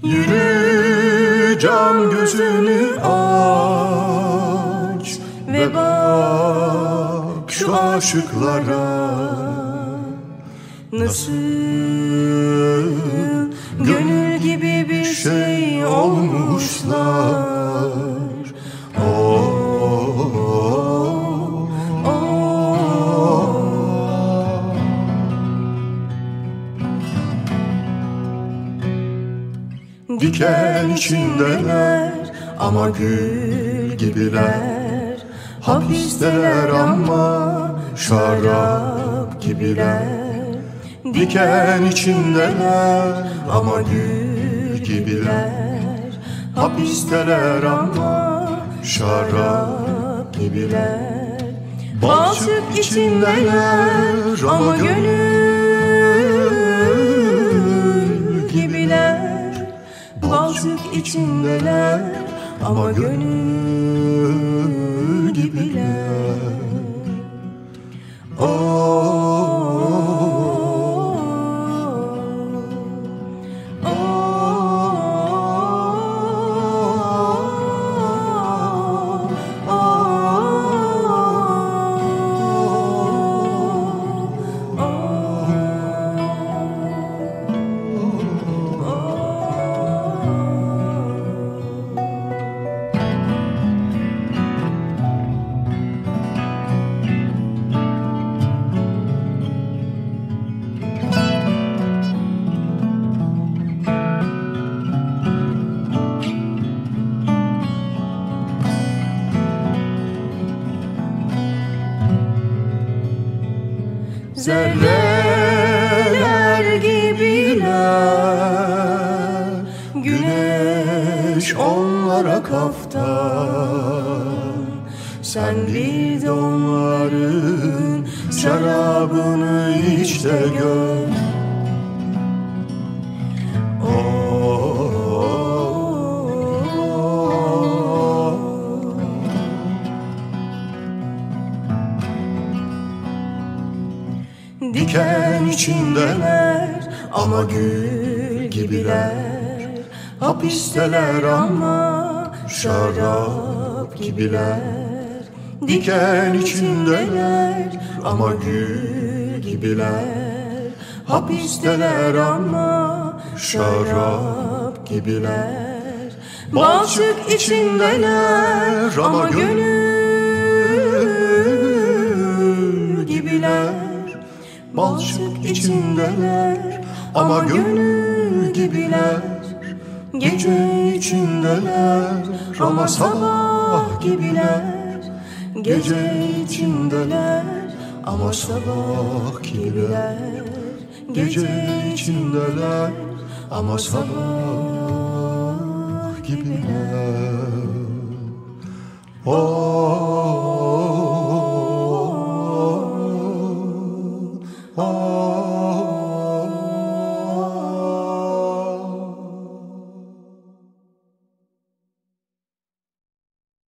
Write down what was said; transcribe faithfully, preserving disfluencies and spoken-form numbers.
Yürü can gözünü aç ve bak şu aşıklara nasıl gönül gibi bir şey olmuşlar. Oh, oh, oh. Diken içindeler ama gül gibiler, hapisteler ama şarap gibiler. Diken içindeler ama gül gibiler, hapisteler ama şarap gibiler. Balçık içindeler ama gönül gibiler. Balçık içindeler ama gönül gibiler. Oh, zerreler gibiler, güneş onlara kaftan. Sen bir de onların şarabını iç de gör. Diken içindeler ama gül gibiler, hapisteler ama şarap gibiler. Diken içindeler ama gül gibiler, hapisteler ama şarap gibiler. Balçık içindeler ama gönül gibiler. Balçık içindeler ama gönül gibiler. Gece içindeler ama sabah gibiler. Gece içindeler ama sabah gibiler. Gece içindeler ama sabah gibiler. Oh, oh, oh.